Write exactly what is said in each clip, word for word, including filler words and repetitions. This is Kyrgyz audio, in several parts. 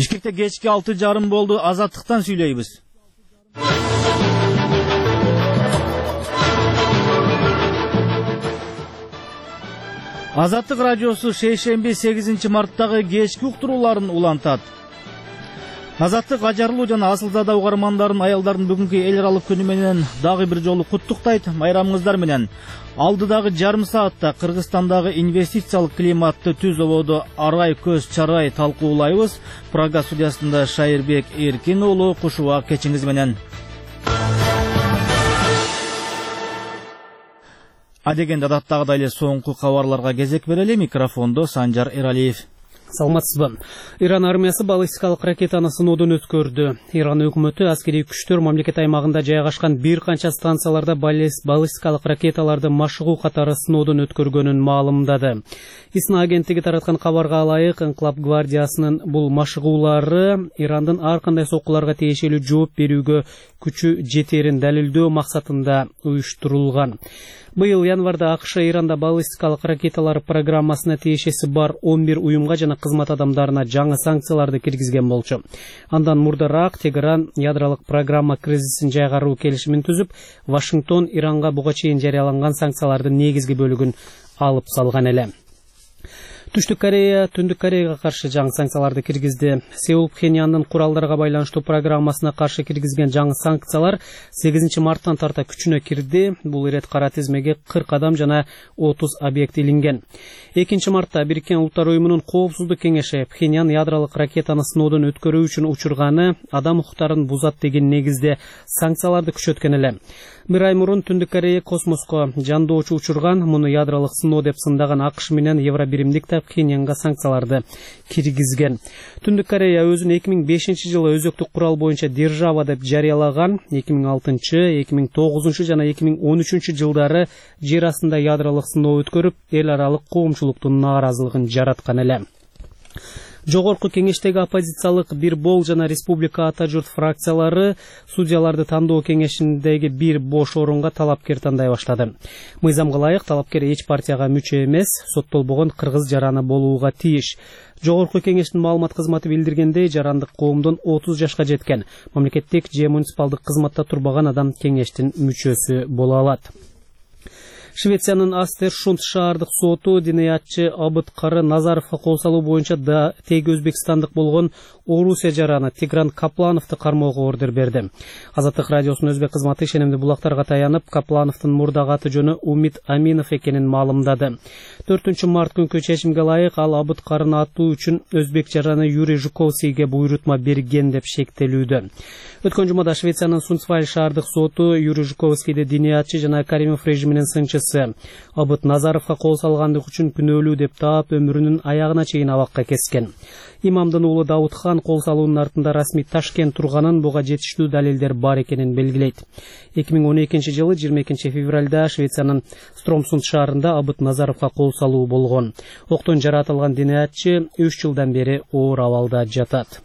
Бишкекте кечки алты жарым болду. Азаттыктан сүйлөйбүз. Азаттык радиосу шейшемби сегизинчи марттагы кечки уктурууларын улантат. Азаттык ажарлуу жана асылзада угармандарын аялдардын бүгүнкү эл аралык күнү менен дагы бир жолу куттуктайт. Майрамыңыздар менен. Алдыдагы жарым саатта Кыргызстандагы инвестициялык климатты түз ободо арай көз чарай талкуулайбыз. Прага студиясында Шайырбек Эркин уулу, кушубак кечиңиз менен. Адегенде адаттагыдай эле соңку кабарларга кезек берели. Микрофондо Санжар Эралиев. Саламатсызбы. Иран армиясы баллистикалык ракетаны сыноодон өткөрдү. Иран өкмөтү аскерий күчтөр мамлекет аймагында жайгашкан бир канча станцияларда баллистикалык ракеталарды машыгуу катары сыноодон өткөргөнүн маалымдады. ИСНА агенттиги тараткан кабарга ылайык, Инкылап гвардиясынын бул машыгуулары Ирандын ар кандай соккуларга тиешелүү жооп берүүгө күчү жетерин далилдөө максатында уюштурулган. Быйыл январда АКШ Иранда баллистикалык ракеталар программасына тиешеси бар он бир уюмга жана кызмат адамдарына жаңы санкцияларды киргизген болчу. Андан мурдараак Тегеран ядролук программа кризисин жайгаруу келишимин түзүп, Вашингтон Иранга буга чейин жарыяланган санкциялардын негизги бөлүгүн алып салган эле. Түштүк Корея Түндүк Кореяга каршы жаңы санкцияларды киргизди. Сеул Пхеньяндын куралдарга байланыштуу программасына каршы киргизген жаңы санкциялар сегизинчи марттан тарта күчүнө кирди. Бул ирет кара тизмеге кырк адам жана отуз объект илинген. экинчи мартта Бириккен Улуттар уюмунун коопсуздук кеңеши Пхеньян ядролук ракетаны сыноодон өткөрүү үчүн учурганы адам укуктарын бузат деген негизде санкцияларды күчөткөн эле. Бир ай мурун Түндүк Корея космоско жандоочу учурган, муну ядролук сыноо деп сындаган АКШ менен Евробиримдик да Пхеньянга санкцияларды киргизген. Түндүк Корея өзүн эки миң бешинчи жылы өзөктүк курал боюнча держава деп жарыялаган. эки миң алтынчы, эки миң тогузунчу жана эки миң он үчүнчү жылдары жер астында ядролук сыноо өткөрүп, эл аралык коомчулуктун нааразылыгын жараткан эле. Жогорку кеңештеги оппозициялык Бир Бол жана Республика Ата журт фракциялары судьяларды тандоо кеңешиндеги бир бош орунга талапкер тандай баштады. Мыйзамга ылайык талапкер эч партияга мүчө эмес, соттолбогон кыргыз жараны болууга тийиш. Жогорку кеңештин маалымат кызматы билдиргендей, жарандык коомдон отуз жашка жеткен, мамлекеттик же муниципалдык кызматта турбаган адам кеңештин мүчөсү боло алат. Швециянын Астершунд шаардык соту диниятчы Абыткары Назаровго кол салуу боюнча да теги өзбекстандык болгон Орусия жараны Тигран Каплановду кармоого ордер берди. Азаттык радиосунун өзбек кызматы ишенимдүү булактарга таянып, Каплановдун мурдагы аты жөнү Умит Аминов экенин маалымдады. төртүнчү март күнкү чечимге ылайык ал Абыткарыны атуу үчүн өзбек жараны Юрий Жуковскийге буйрутма берген деп шектелүүдө. Өткөн жумада Швециянын Сунцваль шаардык соту Юрий Жуковскийди диниятчы жана Каримов режиминин сынчысы Абыт Назаровго кол салгандык үчүн күнөөлүү деп таап, өмүрүнүн аягына чейин абакка кескен. Имамдын уулу Даудхан кол салуунун артында расмий Ташкент турганын, буга жетиштүү далилдер бар экенин белгилейт. эки миң он экинчи жылы жыйырма экинчи февралда Швециянын Стромсунд шаарында Абыт Назаровго кол салуу болгон. Октон жаратылган диниятчы үч жылдан бери оор абалда жатат.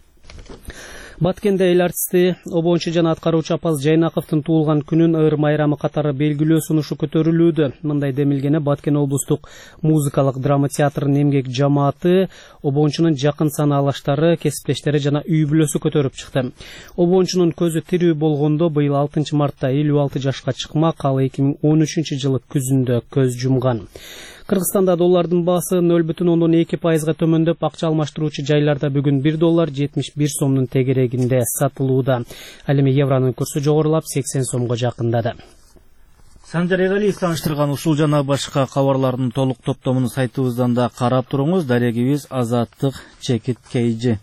Баткенде эл артисти обончу жана аткаруучу Апаз Жайнаковдун туулган күнүн ыр майрамы катары белгилөө сунушу көтөрүлүүдө. Мындай демилгени Баткен облустук музыкалык драма театрынын эмгек жамааты, обончунун жакын санаалаштары, кесиптештери жана үй бүлөсү көтөрүп чыкты. Обончунун көзү тирүү болгондо быйыл алтынчы мартта элүү алты жашка чыкмак, ал эки миң он үчүнчү жылы күзүндө көз жумган. Кыргызстанда доллардын баасы нөл бүтүн ондон эки пайызга төмөндөп, акча алмаштыруучу жайларда бүгүн бир доллар жетимиш бир сомдун тегерегинде сатылууда. Ал эми евронун курсу жогорулап сексен сомго жакындады. Санжар Эралиев тааныштырган ушул жана башка кабарлардын толук топтомун сайтыбыздан да карап туруңуз. Дарегибиз Азаттык чекит кейжи.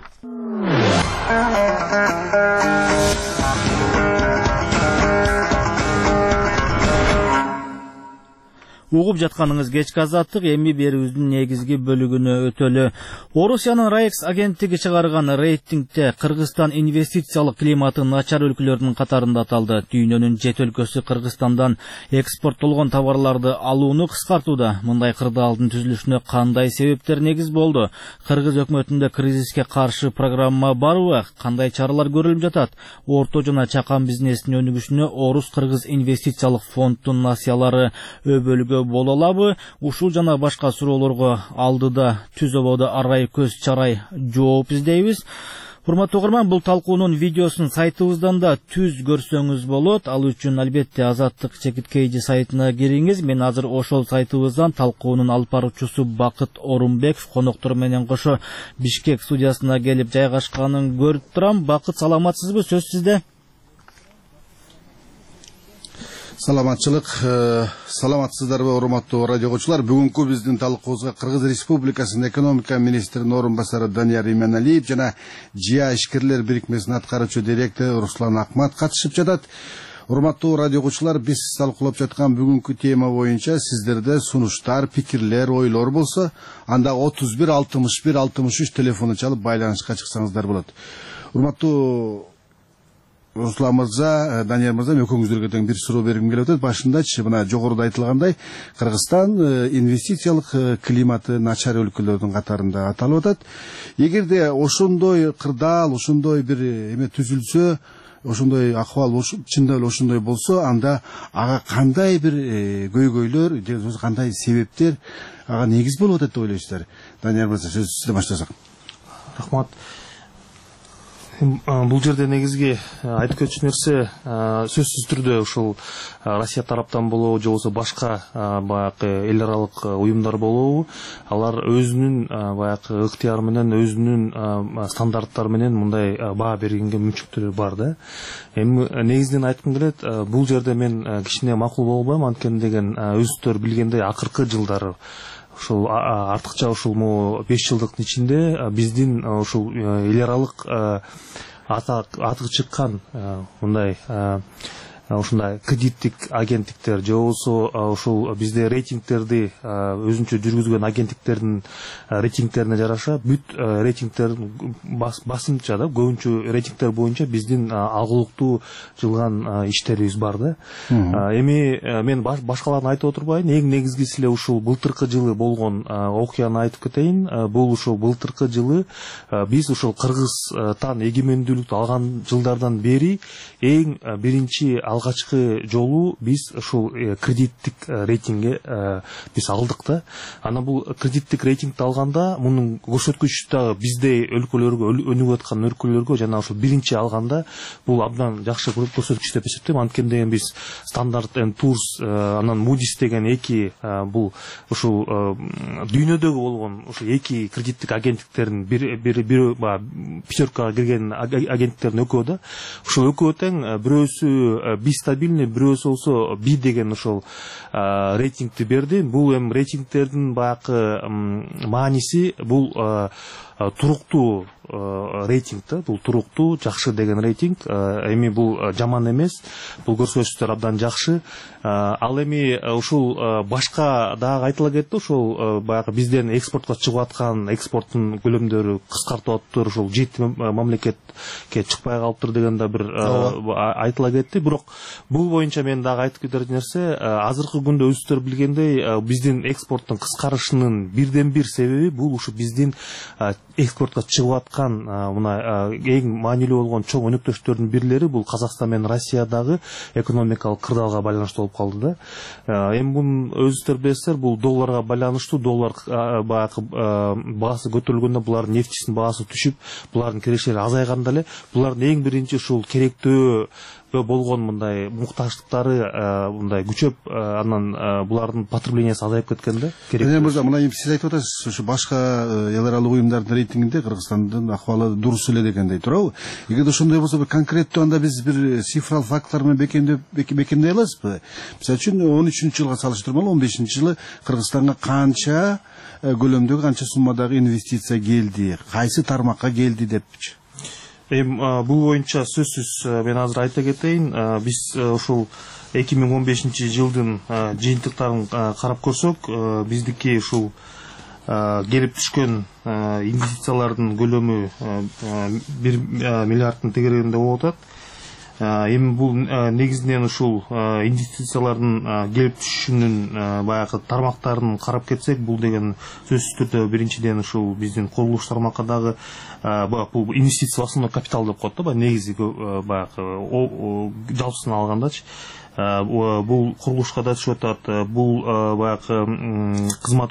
Угуп жатканыңыз кечки Азаттык, эми берүүбүздүн негизги бөлүгүнө өтөлү. Орусиянын Райекс агенттиги чыгарган рейтингде Кыргызстан инвестициялык климаты начар өлкөлөрдүн катарында аталды. Дүйнөнүн жети өлкөсү Кыргызстандан экспорттолгон товарларды алууну кыскартууда. Мындай кырдаалдын түзүлүшүнө кандай себептер негиз болду? Кыргыз өкмөтүндө кризиске каршы программа барбы? Кандай чаралар көрүлүп жатат? Орто жана чакан бизнестин өнүгүшүнө Орус Кыргыз инвестициялык фонддун насыялары өбөлгө эле боло алабы? Ушул жана башка суроолорго алдыда түз ободо арай көз чарай жооп издейбиз. Урматтуу угарман, бул талкуунун видеосун сайтыбыздан да түз көрсөңүз болот. Ал үчүн албетте Азаттык чекиткейди сайтына кириңиз. Мен азыр ошол сайтыбыздан талкуунун алып баруучусу Бакыт Орунбеков коноктор менен кошо Бишкек студиясына келип жайгашканын көрүп турам. Бакыт, саламатсызбы? Сөз сизде. Саламатчылык, саламатсыздарбы урматтуу радио окуучулар. Бүгүнкү биздин талкуубузга Кыргыз Республикасынын экономика министринин орун басары Данияр Иманалиев жана ЖИА ишкерлер бирикмесинин аткаруучу директору Руслан Акмат катышып жатат. Урматтуу радио окуучулар, биз талкуулап жаткан бүгүнкү тема боюнча сиздерде сунуштар, пикирлер, ойлор болсо, анда отуз бир алтымыш бир алтымыш үч телефону чалып байланышка чыксаңыздар болот. Урматтуу Руслан мырза, Данияр мырза, экөөңүздөргө тең бир суроо бергим келип атат. Башындачы мына жогоруда айтылгандай, Кыргызстан инвестициялык климаты начар өлкөлөрдүн катарында аталып атат. Эгерде ошондой кырдаал, ошондой бир эме түзүлсө, ошондой акыбал чындап эле ошондой болсо, анда ага кандай бир көйгөйлөр, кандай себептер ага негиз болуп атат деп ойлойсуздар? Данияр мырза, сөз сизден баштасак. Рахмат. Бул жерде негизги айтып кетчү нерсе сөзсүз түрдө ушул Россия тараптан болобу же болбосо башка баягы эл аралык уюмдар болобу, алар өзүнүн баягы ыктыяры менен, өзүнүн стандарттары менен мындай баа бергенге мүмкүнчүлүктөрү бар да. Эми негизинен айткым келет, бул жерде мен кичине макул болбойм, анткени деген өзүңүздөр билгендей акыркы жылдары ушул артыкча ушул беш жылдыктын ичинде биздин ушул эл аралык аты чыккан мындай ушундай кредиттик агенттиктер же болбосо ушул бизде рейтингтерди өзүнчө жүргүзгөн агенттиктердин рейтингтерине жараша бүт рейтингтердин басымча да көбүнчө рейтингтер боюнча биздин алгылыктуу жылган иштерибиз бар да. Эми мен башкаларын айтып отурбайын, эң негизгиси эле ушул былтыркы жылы болгон окуяны айтып кетейин. Бул ушул былтыркы жылы биз ушул Кыргызстан эгемендүүлүктү алган жылдардан бери эң биринчи алгачкы жолу биз ушул кредиттик рейтингге биз алдык да. Ана бул кредиттик рейтингди алганда мунун көрсөткүчү дагы биздей өлкөлөргө, өнүгүп аткан өлкөлөргө жана ушул биринчи алганда бул абдан жакшы көрсөткүч деп эсептейм. Анткени деген биз Standard and Poor's анан Moody's деген эки бул ушул дүйнөдөгү болгон ушул эки кредиттик агенттиктердин бир бир бир пятеркага кирген агенттиктердин экөө да. Ушул экөө тең бирөөсү би стабильный, бирөөсү болсо би деген ушул рейтингти берди. Бул эми рейтингтердин баягы мааниси бул туруктуу рейтинг да, бул туруктуу, жакшы деген рейтинг. Эми бул жаман эмес, бул көрсөтүштөр абдан жакшы. Ал эми ушул башка дагы айтыла кетти, ушул баягы бизден экспортко чыгып аткан экспорттун көлөмдөрү кыскартып атыптыр, ушул жети мамлекетке чыкпай калыптыр деген да бир айтыла кетти. Бирок бул боюнча мен дагы айтып кетер нерсе, азыркы күндө өзүңүздөр билгендей биздин экспорттун кыскарышынын бирден бир себеби бул ушу биздин экспортко чыгып аткан мына эң маанилүү болгон чоң өнөктөштөрдүн бирлери бул Казакстан менен Россиядагы экономикалык кырдаалга байланыштуу болуп калды да. Эми бунун өзүңүздөр билесиздер, бул долларга байланыштуу, доллар баягы баасы көтөрүлгөндө булардын нефтисинин баасы түшүп, булардын кирешleri азайганда эле булардын эң биринчи ушул керектөө болгон мындай муктаждыктары мындай күчөп, анан булардын потреблениясы азайып кеткен да. Эне мырза, мына эми сиз айтып атасыз, ушу башка эл аралык уюмдардын рейтингинде Кыргызстандын акыбалы дурус эле дегендей туурабы? Эгерде ошондой болсо, бир конкреттүү анда биз бир цифралык факттар менен бекемдеп бекемдей аласызбы? Мисалы үчүн он үчүнчү жылга салыштырмалуу он бешинчи жылы Кыргызстанга канча көлөмдөгү, канча суммадагы инвестиция келди, кайсы тармакка келди депчи? Эми бул боюнча сөзсүз мен азыр айта кетейин, биз ушул эки миң он бешинчи жылдын жыйынтыктарын карап көрсөк, биздики ушул келип түшкөн инвестициялардын көлөмү бир миллиарддын тегерегинде болуп атат. Эми бул негизинен ушул инвестициялардын келип түшүшүнүн баягы тармактарын карап кетсек, бул деген сөзсүз түрдө биринчиден ушул биздин курулуш тармакындагы бул инвестиция в основной капитал деп коет да, негизи баягы жалпысына алгандачы. бул курулушка да түшүп атат, бул баягы кызмат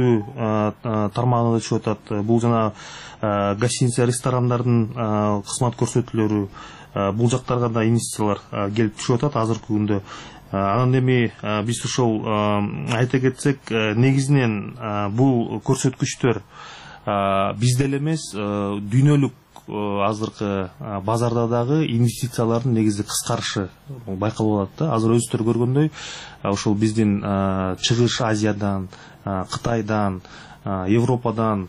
көрсөтүү тармагына да түшүп атат, бул жана гостиница, ресторандардын кызмат көрсөтүүлөрү, бул жактарга да инвестициялар келип түшүп атат азыркы күндө. Анан эми биз ошол айта кетсек, негизинен бул көрсөткүчтөр бизде эле эмес, дүйнөлүк азыркы базарда дагы инвестициялардын негизи кыскарышы байкалып атат да. Азыр өзүңүздөр көргөндөй, ошол биздин Чыгыш Азиядан, Кытайдан, Европадан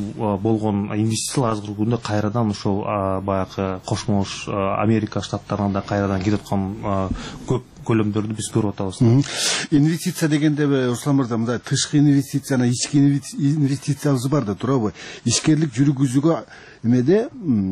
болгон инвестициялар азыркы күндө кайрадан ошол баягы кошмо Америка штаттарына да кайрадан кетип аткан көп көлөмдөрдү биз көрүп атабыз. Инвестиция дегенде Руслан мырза, мындай тышкы инвестиция жана ички инвестициябыз бар да турабы? Ишкерлик жүргүзүүгө эмеде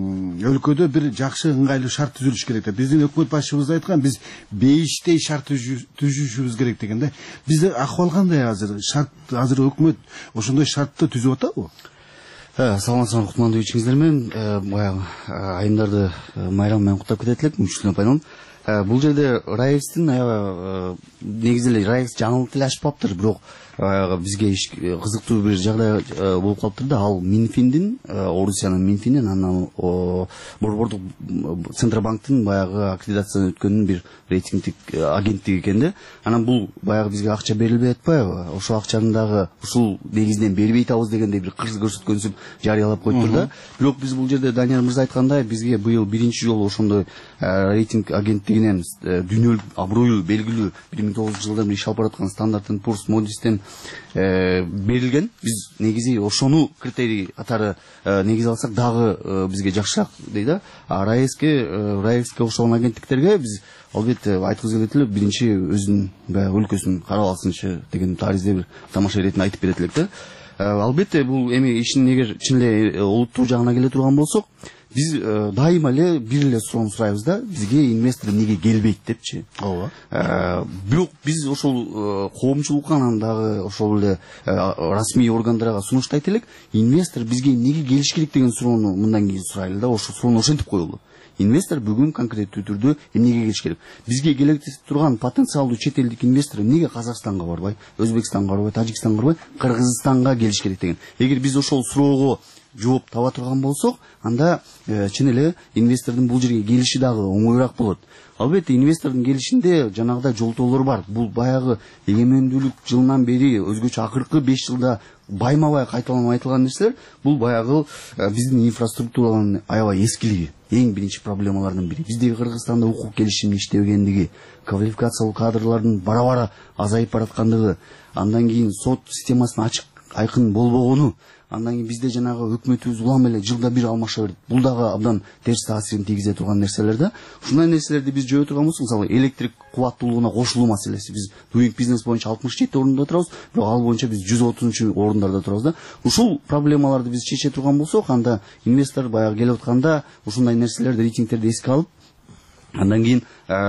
өлкөдө бир жакшы ыңгайлуу шарт түзүлүш керек да. Биздин өкмөт башчыбыз айткан, биз бейиштей шарт түзүшүбүз керек деген да. Бизде акыбал кандай азыр? Шарт азыр өкмөт ошондой шартты түзүп атабы? Саламатсыздар, кутмандуу менен баягы айымдарды майрам менен куттап кетет элек, мүчүлүнө пайдаланып. Бул жерде Раевстин аябай негизи эле Раевс жаңылык эле ашпаптыр, бирок бизге кызыктуу бир жагдай болуп калыптыр да. Ал Минфиндин, Орусиянын Минфиндин, анан Борбордук Центробанктын баягы аккредитациядан өткөнүн бир рейтингдик агенттиги экен да. Анан бул баягы бизге акча берилбей атпайбы? Ошол акчаны дагы ушул негизинен бербей атабыз дегендей бир кырс көрсөткөнсүп жарыялап коюптур да. Бирок биз бул жерде Данияр мырза айткандай, бизге быйыл биринчи жолу ошондой рейтинг агенттигинен дүйнөлүк абройлуу белгилүү бир миң тогуз жүз жылдан бери иш алып бараткан Standard энд Poor's Moody'стен берилген. Биз негизи ошону критерий катары негиз алсак дагы бизге жакшыраак дейт да. А Раевске Раевске окшогон агенттиктерге биз албетте айткыбыз келет эле, биринчи өзүнүн баягы өлкөсүн карап алсынчы деген таризде бир тамаша иретин айтып берет элек да. Албетте бул эми ишин эгер чын эле улуттуу жагына келе турган болсок, биз дайыма эле бир эле суроону сурайбыз да, бизге инвестор эмнеге келбейт депчи. Ооба. Бирок биз ошол коомчулукка, анан дагы ошол эле расмий органдарга сунуштайт элек, инвестор бизге эмнеге келиш керек деген суроону мындан кийин сурайлы да. Ошол суроону ошентип коелу. Инвестор бүгүн конкреттүү түрдө эмнеге келиш керек? Бизге келек турган потенциалдуу чет элдик инвестор эмнеге Казакстанга барбай, Өзбекстанга барбай, Тажикстанга барбай, Кыргызстанга келиш керек деген. Эгер биз ошол суроого жооп таба турган болсок, анда чын эле инвестордун бул жерге келиши дагы оңоюраак болот. Албетте инвестордун келишинде жанагыдай жолтоолор бар. Бул баягы эгемендүүлүк жылынан бери өзгөчө акыркы беш жылда байма-бай кайталанып айтылган нерселер. Бул баягы биздин инфраструктуранын аябай эскилиги. Эң биринчи проблемалардын бири. Биздеги Кыргызстанда укук келишими иштебегендиги, квалификациялуу кадрлардын бара-бара азайып бараткандыгы, андан кийин сот системасынын ачык айкын болбогону, андан кийин бизде жанагы өкмөтүбүз улам эле жылда бир алмаша берет. Бул дагы абдан терс таасирин тийгизе турган нерселер да. Ушундай нерселерди биз жөө турган болсок, мисалы электрик кубаттуулугуна кошулуу маселеси. Биз Doing Business боюнча алтымыш жети орунда турабыз, бирок ал боюнча биз жүз отузунчу орундарда турабыз да. Ушул проблемаларды биз чече турган болсок, анда инвестор баягы келип атканда ушундай нерселерди, рейтингтерди эске алып, андан кийин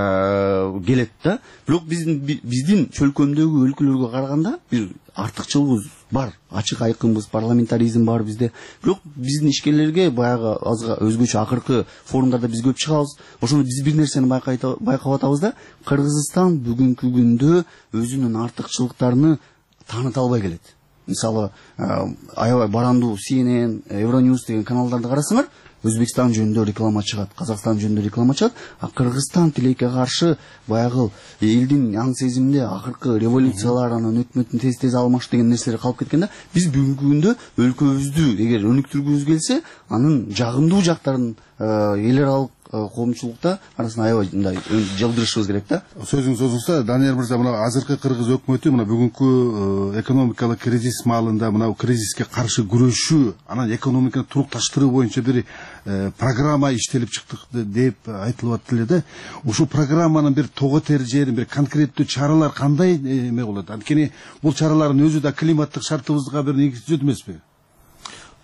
келет да. Бирок биздин биздин чөлкөмдөгү өлкөлөргө караганда бир артыкчылыгыбыз бар. Ачык айкынбыз, парламентаризм бар бизде. Бирок биздин ишкерлерге баягы азга өзгөчө акыркы форумдарда биз көп чыгабыз. Ошондо биз бир нерсени байкап атабыз да, Кыргызстан бүгүнкү күндө өзүнүн артыкчылыктарын тааныта албай келет. Мисалы, аябай барандуу си эн эн, Euronews деген каналдарды карасаңар, Өзбекстан жөнүндө реклама чыгат, Казакстан жөнүндө реклама чыгат, а Кыргызстан тилекке каршы баягы элдин аң сезиминде акыркы революциялар, анан өкмөттүн тез-тез алмаш деген нерселер калып кеткен да. Биз бүгүнкү күндө өлкөбүздү эгер өнүктүргүбүз келсе, анын жагымдуу жактарын эл аралык коомчулукта арасында аябай мындай жалдырышыбыз керек да. Сөзүңүз озунса, Данияр мырза, мына азыркы кыргыз өкмөтү мына бүгүнкү экономикалык кризис маалында мына кризиске каршы күрөшүү, анан экономиканы турукташтыруу боюнча бир программа иштелип чыктык деп айтылып атты эле да. Ушул программанын бир того тер жерин, бир конкреттүү чаралар кандай эме болот? Анткени бул чаралардын өзү да климаттык шартыбызга бир негиз түзөт эмеспи?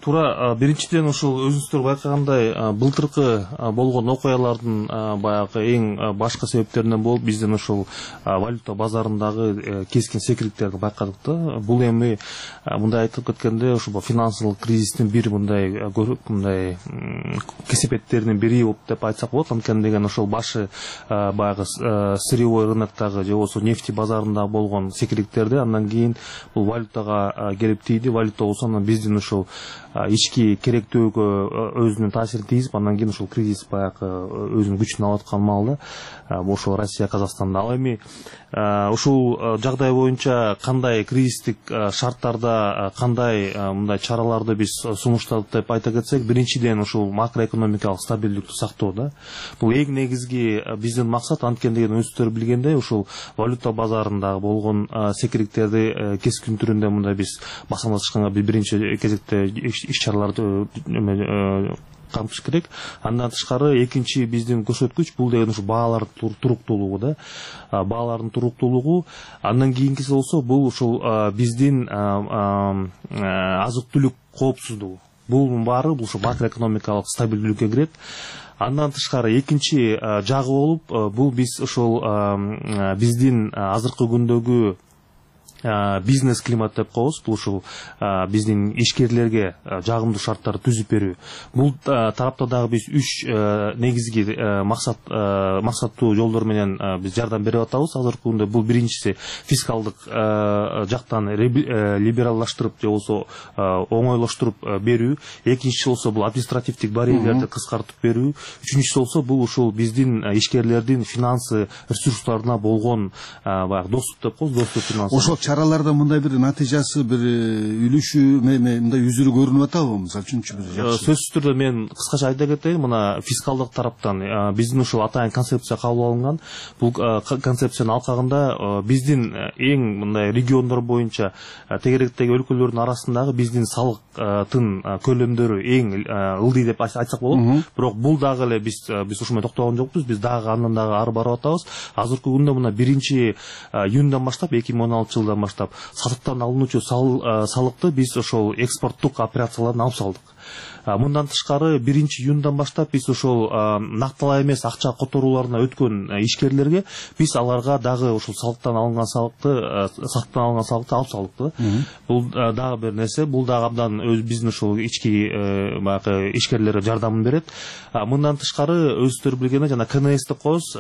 Туура биринчиден ушул өзүңүздөр байкагандай былтыркы болгон окуялардын баягы эң башкы себептеринен болуп биздин ушул валюта базарындагы кескин секирикттерди байкадык да. Бул эми мындай айтып кеткенде ушул финансылык кризистин бир мындай мындай кесепеттеринин бири болуп деп айтсак болот. Анткени деген ошол башы баягы сырьевой рыноктогу же болбосо нефти базарында болгон секирикттерди андан кийин бул валютага келип тийди. Валюта болсо анан биздин ушул ички керектөөгө өзүнүн таасирин тийгизип, андан кийин ушул кризис баягы өзүнүн күчүн алып аткан маалда ошол Россия, Казакстанда. Ал эми ушул жагдай боюнча кандай кризистик шарттарда кандай мындай чараларды биз сунуштадык деп айта кетсек, биринчиден ушул макроэкономикалык стабилдүүлүктү сактоо да. Бул эң негизги биздин максат. Анткени деген өзүңүздөр билгендей ушул валюта базарындагы болгон секириктерди кескин түрүндө мындай биз басамдашканга биринчи кезекте иш-чараларды камтыш керек. Андан тышкары экинчи биздин көрсөткүч бул деген ушу баалардын туруктуулугу да. Баалардын туруктуулугу. Андан кийинкиси болсо бул ушул биздин азык-түлүк коопсуздугу. Бул баары бул ушу макроэкономикалык стабилдүүлүккө кирет. Андан тышкары экинчи жагы болуп бул биз ушул биздин азыркы күндөгү бизнес климат деп коебуз. Бул ушул биздин ишкерлерге жагымдуу шарттарды түзүп берүү. Бул тарапта дагы биз үч негизги максат максаттуу жолдор менен биз жардам берип атабыз азыркы күндө. Бул биринчиси фискалдык жактан либераллаштырып же болбосо оңойлоштуруп берүү. Экинчиси болсо бул административдик барьерлерди кыскартып берүү. Үчүнчүсү болсо бул ушул биздин ишкерлердин финансы ресурстарына болгон баягы доступ деп коебуз, доступ финансы. Чараларда мындай бир натыйжасы, бир үлүшү, мындай үзүрү көрүнүп атабы? Мисалы үчүнчү бир жакшы. Сөзсүз түрдө мен кыскача айта кетейин. Мына фискалдык тараптан биздин ушул атайын концепция кабыл алынган. Бул концепциянын алкагында биздин эң мындай региондор боюнча тегеректеги өлкөлөрдүн арасындагы биздин салыктын көлөмдөрү эң ылдый деп айтсак болот. Бирок бул дагы эле биз биз ушуну токтогон жокпуз. Биз дагы андан дагы ары барып атабыз. Азыркы күндө мына биринчи июндан баштап эки миң он алтынчы жылдан баштап сатыктан алынуучу салыкты биз ошол экспорттук операциялардан алып салдык. Мындан тышкары биринчи июндан баштап биз ошол накталай эмес акча которууларына өткөн ишкерлерге биз аларга дагы ошол салыктан алынган салыкты сатыктан алынган салыкты алып салдык. Бул дагы бир нерсе. Бул дагы абдан өз биздин ошол ички баягы ишкерлерге жардамын берет. Мындан тышкары өзүңүздөр билгендей жана ка эн эс деп коебуз,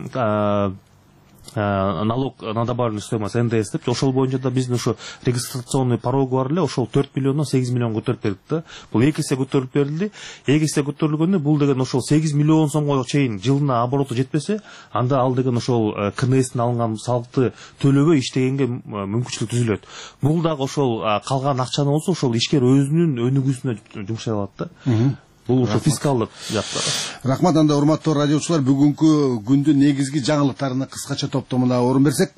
налог на добавленную стоимость эн дэ эс деп, ошол боюнча да биздин ошо регистрационный порог бар эле, ошол төрт миллиондон сегиз миллион көтөрүп бердик да. Бул эки эсе көтөрүп берилди. эки эсе көтөрүлгөндө бул деген ошол сегиз миллион сомго чейин жылына обороту жетпесе, анда ал деген ошол ка эн эстен алынган салыкты төлөбөй иштегенге мүмкүнчүлүк түзүлөт. Бул дагы ошол калган акчаны болсо ошол ишкер өзүнүн өнүгүүсүнө жумшай алат да. Бул ушу фискалдык жактары. Рахмат. Анда урматтуу радиочулар, бүгүнкү күндүн негизги жаңылыктарына кыскача топтомуна орун берсек.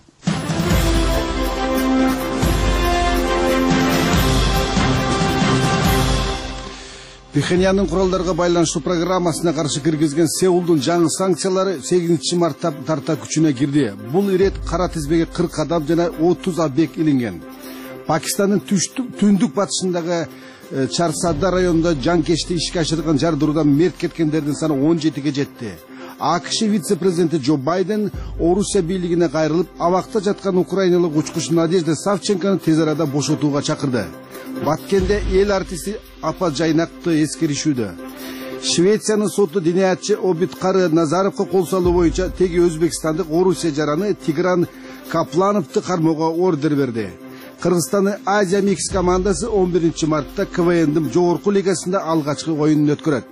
Пхеньяндын куралдарга байланыштуу программасына каршы киргизген Сеулдун жаңы санкциялары сегизинчи мартта тарта күчүнө кирди. Бул ирет кара тизбеге кырк адам жана отуз объект илинген. Пакистандын түндүк батышындагы Чарсадда районунда жанкечти ишке ашырган жардыруудан мерт кеткендердин саны он жетиге жетти. А К Ш вице-президенти Джо Байден Орусия бийлигине кайрылып, абакта жаткан украиналык учкуч Надежда Савченкону тез арада бошотууга чакырды. Баткенде эл артисти Апа Жайнакты эскеришүүдө. Швециянын соту диниятчы Обидкары Назаровго кол салуу боюнча теги өзбекстандык Орусия жараны Тигран Каплановду кармоого ордер берди. Кыргызстандын Азия Микс командасы он биринчи мартта К В Ндин жогорку лигасында алгачкы оюнун өткөрөт.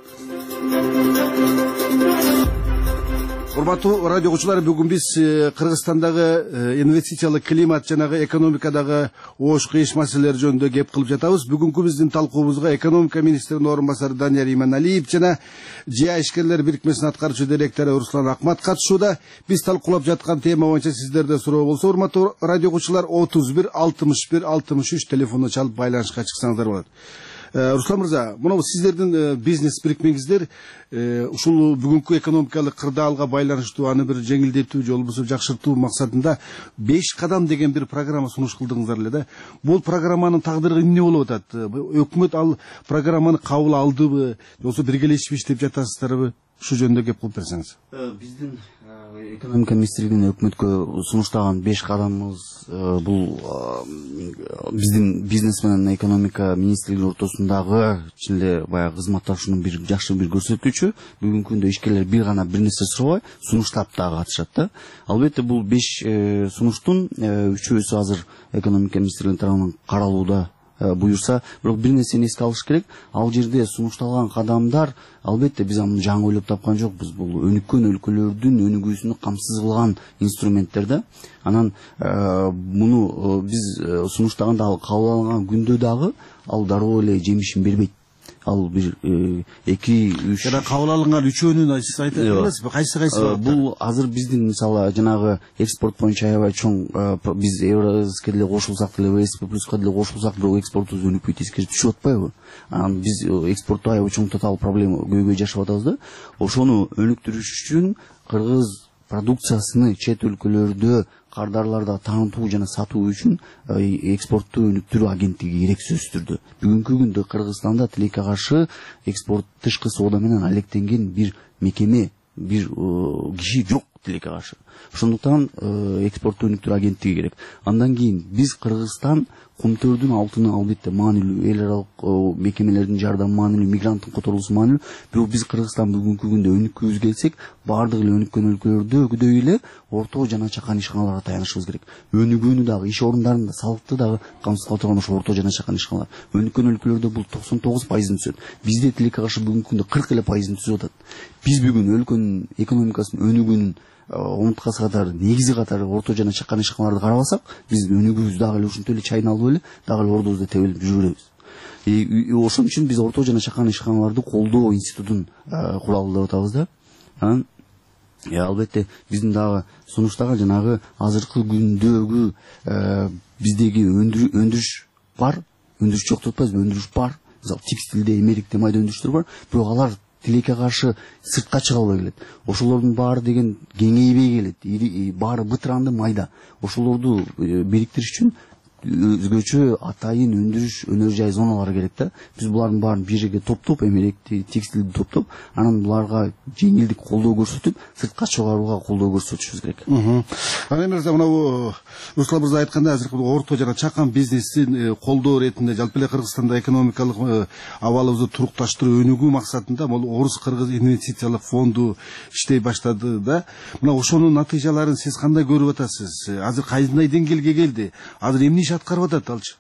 Урматтуу радио окуучулар, бүгүн биз Кыргызстандагы инвестициялык климат жанагы экономикадагы оош кыйыш маселелер жөнүндө кеп кылып жатабыз. Бүгүнкү биздин талкуубузга экономика министринин орун басары Данияр Иманалиев жана ЖИА ишкерлер бирикмесинин аткаруучу директору Руслан Акмат катышууда. Биз талкуулап жаткан тема боюнча сиздерде суроо болсо, урматтуу радио окуучулар, отуз бир алтымыш бир алтымыш үч телефонуна чалып байланышка чыксаңыздар болот. Руслан мырза, мына сиздердин бизнес бирикмеңиздер ушул бүгүнкү экономикалык кырдаалга байланыштуу аны бир жеңилдетүү же болбосо жакшыртуу максатында беш кадам деген бир программа сунуш кылдыңыздар эле да. Бул программанын тагдыры эмне болуп атат? Өкмөт ал программаны кабыл алдыбы, же болбосо биргелешип иштеп жатасыздарбы? Ушу жөнүндө кеп кылып берсеңиз. Биздин экономика министрлигинин өкмөткө сунуштаган беш кадамыбыз бул биздин бизнес менен экономика министрлиги ортосундагы чынында баягы кызматташуунун бир жакшы бир көрсөткүчү. Бүгүнкү күндө ишкерлер бир гана бир нерсе сурабай, сунуштап дагы катышат да. Албетте бул беш сунуштун үчөөсү азыр экономика министрлигинин тарабынан каралууда буюрса, бирок бир нерсени эске алыш керек. Ал жерде сунушталган кадамдар албетте биз аны жаңы ойлоп тапкан жокпуз. Бул өнүккөн өлкөлөрдүн өнүгүүсүнө камсыз кылган инструменттер да. Анан муну биз сунуштаганда ал кабыл алынган күндө дагы ал дароо эле жемишин бербейт. Ал бир эки үч жана кабыл алынган үчөөнүн сиз айтып бересизби? Кайсы кайсы? Бул азыр биздин мисалы жанагы экспорт боюнча аябай чоң биз Евразиске деле кошулсак деле, вэ эс пэ плюска деле кошулсак, бирок экспортубуз өнүкпөй тескери түшүп атпайбы? Анан биз экспортту аябай чоң татаал проблема көйгөй жашап атабыз да. Ошону өнүктүрүш үчүн кыргыз продукциясыны чет өлкөлөрдө кардарларда таанытуу жана сатуу үчүн экспортту өнүктүрүү агенттиги керек сөзсүз түрдө. Бүгүнкү күндө Кыргызстанда тилекке каршы экспорт тышкы соода менен алектенген бир мекеме, бир киши жок тилекке каршы. Ошондуктан экспортту өнүктүрүү агенттиги керек. Андан кийин биз Кыргызстан кумтөрдүн алтыны албетте маанилүү, эл аралык мекемелердин жардамы маанилүү, мигранттын которулуусу маанилүү. Бирок биз Кыргызстан бүгүнкү күндө өнүккүбүз келсек, баардык эле өнүккөн өлкөлөрдөгүдөй эле орто жана чакан ишканаларга таянышыбыз керек. Өнүгүүнү дагы, иш орундарында салыкты дагы камсыз кыла турган ошо орто жана чакан ишканалар. Өнүккөн өлкөлөрдө бул токсон тогуз пайызын түзөт. Бизде тилекке каршы бүгүнкү күндө кырк эле пайызын түзүп атат. Биз бүгүн өлкөнүн экономикасынын өнүгүүнүн омурткасы катары, негизи катары орто жана чакан ишканаларды карабасак, биз өнүгүүбүз дагы эле ушинтип эле чайналып эле, дагы эле ордубузда тебелип жүрө беребиз. Ошон үчүн биз орто жана чакан ишканаларды колдоо институтун куралы деп атабыз да. Анан албетте биздин дагы сунуштагы жанагы азыркы күндөгү биздеги өндүрүш бар, өндүрүш жок деп атпайбызбы, өндүрүш бар. Мисалы текстилде, эмерикте майда өндүрүштөр бар, бирок алар тилекке каршы сыртка чыга албай келет. Ошолордун баары деген кеңейбей келет. Баары бытыранды майда. Ошолорду бириктириш үчүн өзгөчө атайын өндүрүш өнөр жай зоналары керек да. Биз булардын баарын бир жерге топтоп, эмеректи, текстилди топтоп, анан буларга жеңилдик колдоо көрсөтүп, сыртка чыгарууга колдоо көрсөтүшүбүз керек. Анан эмес мына Руслан мырза айткандай, азыркы орто жана чакан бизнесин колдоо иретинде жалпы эле Кыргызстанда экономикалык абалыбызды турукташтыруу, өнүгүү максатында бул Орус-Кыргыз инвестициялык фонду иштей баштады да. Мына ошонун натыйжаларын сиз кандай көрүп атасыз? Азыр кайсындай деңгээлге келди? Азыр эмне иш аткарып атат алчы?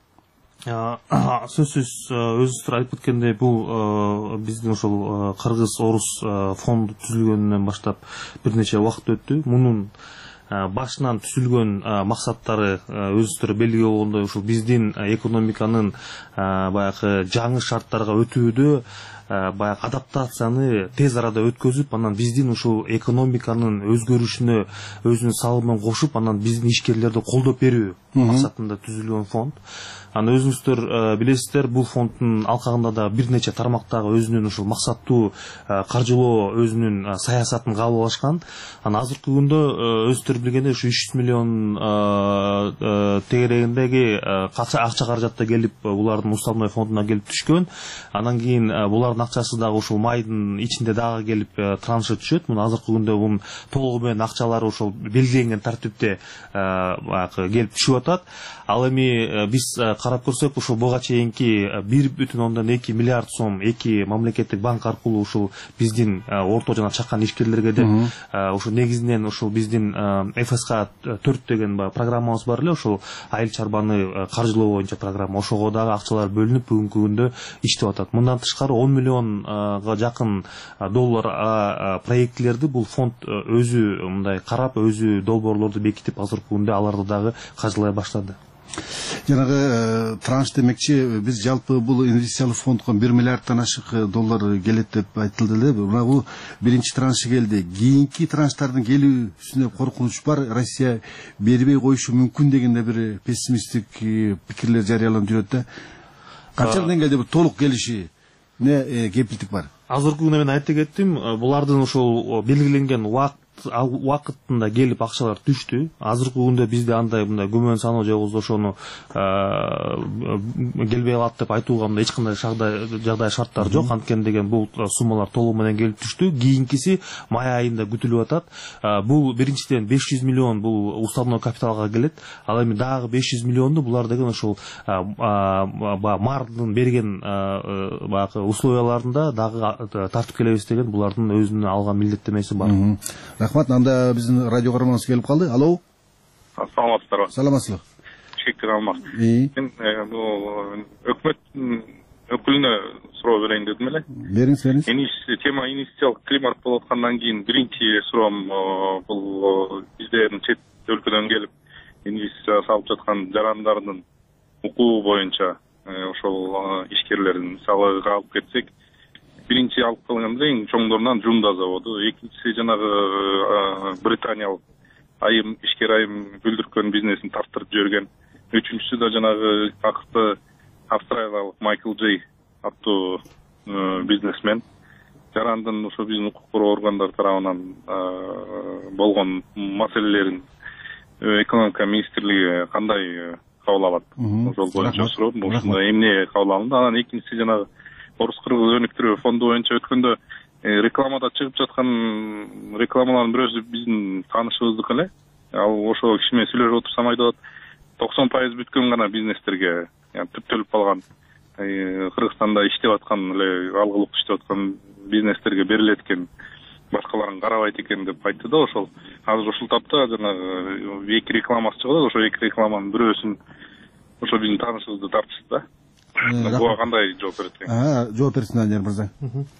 Сөзсүз өзүңүздөр айтып кеткендей, бул биздин ошол Кыргыз-Орус фонду түзүлгөнүнөн баштап бир нече убакыт өттү. Мунун башынан түзүлгөн максаттары өзүңүздөр белгилүү болгондой, ушул биздин экономиканын баягы жаңы шарттарга өтүүдө баягы адаптацияны тез арада өткөзүп, анан биздин ушул экономиканын өзгөрүшүнө өзүнүн салымын кошуп, анан биздин ишкерлерди колдоп берүү максатында түзүлгөн фонд. Анан өзүңүздөр билесиздер, бул фонддун алкагында да бир нече тармактагы өзүнүн ушул максаттуу каржылоо өзүнүн саясатын кабыл алышкан. Анан азыркы күндө өзүңүздөр билгендей ушу үч жүз миллион тегерегиндеги акча каражатта келип, булардын уставной фондуна келип түшкөн. Анан кийин булардын акчасы дагы ушул майдын ичинде дагы келип траншы түшөт. Муну азыркы күндө бунун толугу менен акчалары ошол белгиленген тартипте келип түшүп атат. Ал эми биз карап көрсөк, ушул буга чейинки бир бүтүн ондон эки миллиард сом эки мамлекеттик банк аркылуу ушул биздин орто жана чакан ишкерлерге деп ушул негизинен ушул биздин эф эс ка төрт деген программабыз бар эле, ушул айыл чарбаны каржылоо боюнча программа. Ошого дагы акчалар бөлүнүп бүгүнкү күндө иштеп атат. Мындан тышкары он миллионга жакын доллар проектлерди бул фонд өзү мындай карап, өзү долбоорлорду бекитип, азыркы күндө аларды дагы каржылай баштады. Жанагы транш демекчи, биз жалпы бул инвестициялык фондго бир миллиарддан ашык доллар келет деп айтылды эле. Мына бул биринчи траншы келди. Кийинки транштардын келүүсүнө коркунуч бар. Россия бербей коюшу мүмкүн деген да бир пессимисттик пикирлер жарыяланып жүрөт да. канча деңгээлде бул толук келиши не кепилдик бар? Азыркы күндө мен айтып кеттим, булардын ошол белгиленген убакыт убакытында келип акчалар түштү. Азыркы күндө бизде андай мындай күмөн саноо же болбосо ошону келбей калат деп айтууга мындай эч кандай жагдай шарттар жок. Анткени деген бул суммалар толугу менен келип түштү. Кийинкиси май айында күтүлүп атат. Бул биринчиден беш жүз миллион бул уставной капиталга келет. Ал эми дагы беш жүз миллионду булар деген ошол мардын берген баягы условияларында дагы тартып келебиз деген булардын өзүнүн алган милдеттемеси бар. Рахмат, анда биздин радио көрөрманыбыз келип калды. Алло. Саламатсыздарбы? Саламатсызбы? Чекер алмак. Мен бул өкмөт өкүлүнө суроо берейин дедим эле. Бериңиз, бериңиз. Тема инвестициялык климат болуп аткандан кийин биринчи суроом бул бизден чет өлкөдөн келип инвестиция салып жаткан жарандардын укугу боюнча ошол ишкерлердин мисалы алып кетсек, биринчи алып калганда эң чоңдорунан Жумда заводу, экинчиси жанагы британиялык айым ишкер айым бүлдүркөн бизнесин тарттырып жиберген, үчүнчүсү да жанагы акыркы австралиялык Майкл Джей аттуу бизнесмен. Жарандын ошо биздин укук коргоо органдары тарабынан болгон маселелерин экономика министрлиги кандай кабыл алат? Ошол боюнча суроо, ушундай эмне кабыл алынды? Анан экинчиси жанагы Орус-кыргыз өнүктүрүү фонду боюнча өткөндө рекламада чыгып жаткан рекламалардын бирөөсү биздин таанышыбыздык эле. Ал ошо киши менен сүйлөшүп отурсам айтып атат, токсон пайыз бүткөн гана бизнестерге, түптөлүп калган Кыргызстанда иштеп аткан эле алгылык иштеп аткан бизнестерге берилет экен, башкаларын карабайт экен деп айтты да. Ошол азыр ушул тапта жанагы эки рекламасы чыгып, ошо эки рекламанын бирөөсүн ошо биздин таанышыбызды тартышты да. Буга кандай жооп берет экен? Жооп берсин Данияр мырза.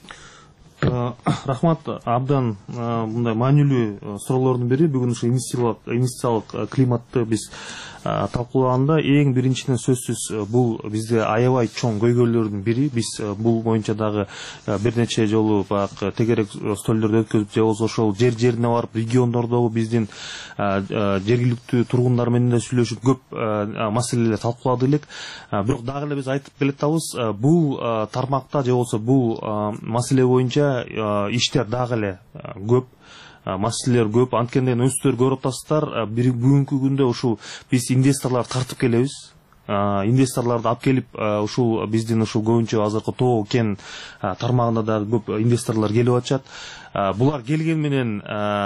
Рахмат, абдан мындай маанилүү суроолордун бири. Бүгүн ушу инвестициялык климатты биз талкуулаганда эң биринчиден сөзсүз бул бизде аябай чоң көйгөйлөрдүн бири. Биз бул боюнча дагы бир нече жолу баягы тегерек столдорду өткөзүп, же болбосо ошол жер жерине барып региондордогу биздин жергиликтүү тургундар менен да сүйлөшүп көп маселелерди талкууладык элек. Бирок дагы эле биз айтып келатабыз, бул тармакта же болбосо бул маселе боюнча иштер дагы эле көп, маселелер көп. Анткени өзүңүздөр көрүп атасыздар, бүгүнкү күндө ушул биз инвесторлорду тартып келебиз. Инвесторлорду алып келип, ушул биздин ушул көбүнчө азыркы тоо кен тармагында дагы көп инвесторлор келип атышат. Булар келген менен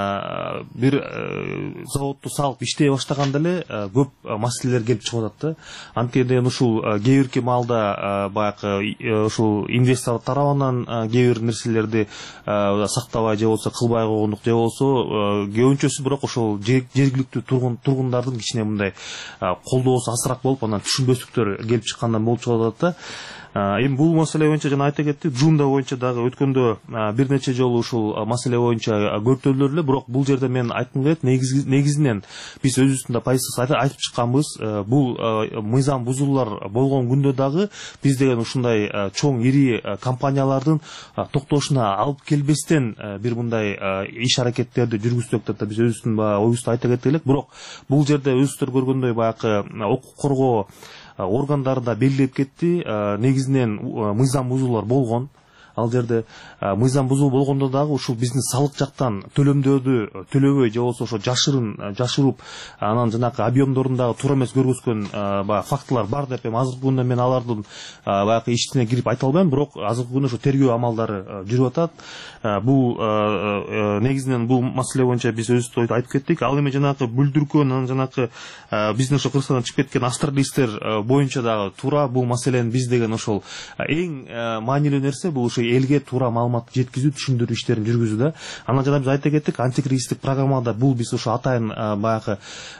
бир заводду салып иштей баштаганда эле көп маселелер келип чыгып атат да. Анткени ушул кээ бирки маалда баягы ушул инвестор тарабынан кээ бир нерселерди сактабай же болбосо кылбай койгондук, же болбосо көбүнчөсү бирок ошол жергиликтүү тургундардын кичине мындай колдоосу азыраак болуп, анан түшүнбөстүктөр келип чыккандан болуп чыгып атат да. Эми бул маселе боюнча жана айта кеттик, Жумда боюнча дагы өткөндө бир нече жолу ушул маселе боюнча көртөлдүр эле. Бирок бул жерде мен айткым келет, негизинен биз өзүбүздүн да позициябызды айтып чыкканбыз. Бул мыйзам бузуулар болгон күндө дагы биз деген ушундай чоң ири компаниялардын токтошуна алып келбестен бир мындай иш аракеттерди жүргүздүк деп биз өзүбүздүн оюбузду айта кеттик элек. Бирок бул жерде өзүңүздөр көргөндөй баягы укук коргоо органдары да белгилеп кетти. Негизинен мыйзам бузуулар болгон. Ал жерде мыйзам бузуу болгондо дагы ушул биздин салык жактан төлөмдөрдү төлөбөй же болбосо ошо жашырын жашырып, анан жанагы объемдорун дагы туура эмес көргөзгөн баягы фактылар бар деп эми азыркы күндө мен алардын баягы ичине кирип айта албайм. Бирок азыркы күндө ошо тергөө амалдары жүрүп атат. Бул негизинен бул маселе боюнча биз өзүбүз айтып кеттик. Ал эми жанагы бүлдүркөн, анан жанагы биздин ошо Кыргызстандан чыгып кеткен австралийлер боюнча дагы туура бул маселени биз деген ошол эң маанилүү нерсе бул элге туура маалымат жеткизүү, түшүндүрүү иштерин жүргүзүү да. Анан жана биз айта кеттик, антикризистик программада бул биз ошо атайын баягы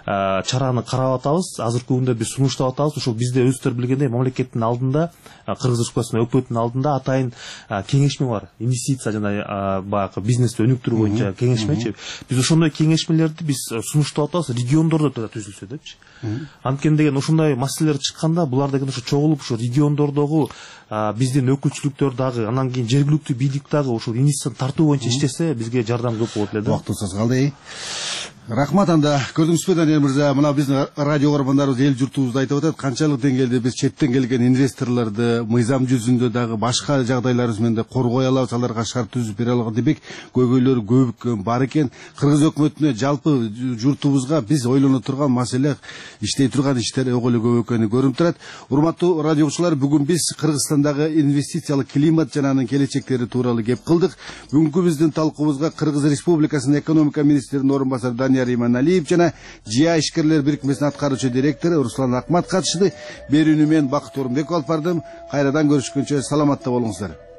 чараны карап атабыз. Азыркы күндө биз сунуштап атабыз. Ошол бизде өзүңүздөр билгендей мамлекеттин алдында, Кыргыз Республикасынын өкмөтүнүн алдында атайын кеңешме бар. Инвестиция жана баягы бизнести өнүктүрүү боюнча кеңешмечи. Биз ошондой кеңешмелерди биз сунуштап атабыз, региондордо да түзүлсө депчи. Анткени деген ушундай маселелер чыкканда булар деген ошо чогулуп ошо региондордогу биздин өкүлчүлүктөр дагы, анан кийин жергиликтүү бийлик дагы ушул инвестицияны тартуу боюнча иштесе бизге жардам көп болот эле да. Убактыбыз аз калды. Рахмат. Анда көрдүңүзбү Данияр мырза, мына биздин радио көрөрмандарыбыз эл журтубузда айтып атат, канчалык деңгээлде биз четтен келген инвесторлорду мыйзам жүзүндө дагы башка жагдайларыбыз менен да коргой алабыз, аларга шарт түзүп бере алган демек көйгөйлөр көп бар экен. Кыргыз өкмөтүнө жалпы журтубузга биз ойлоно турган маселе, иштей турган иштер ого эле көп экени көрүнүп турат. Урматтуу радио окуучулар, бүгүн биз Кыргызстандагы инвестициялык климат жана анын келечектери тууралуу кеп кылдык. Бүгүнкү биздин талкуубузга Кыргыз Республикасынын экономика министринин орун басары Данияр Иманалиев жана ЖИА ишкерлер бирикмесинин аткаруучу директору Руслан Акмат катышты. Берүүнү мен Бакыт Орунбеков алып бардым. Кайрадан көрүшкөнчө саламатта болуңуздар.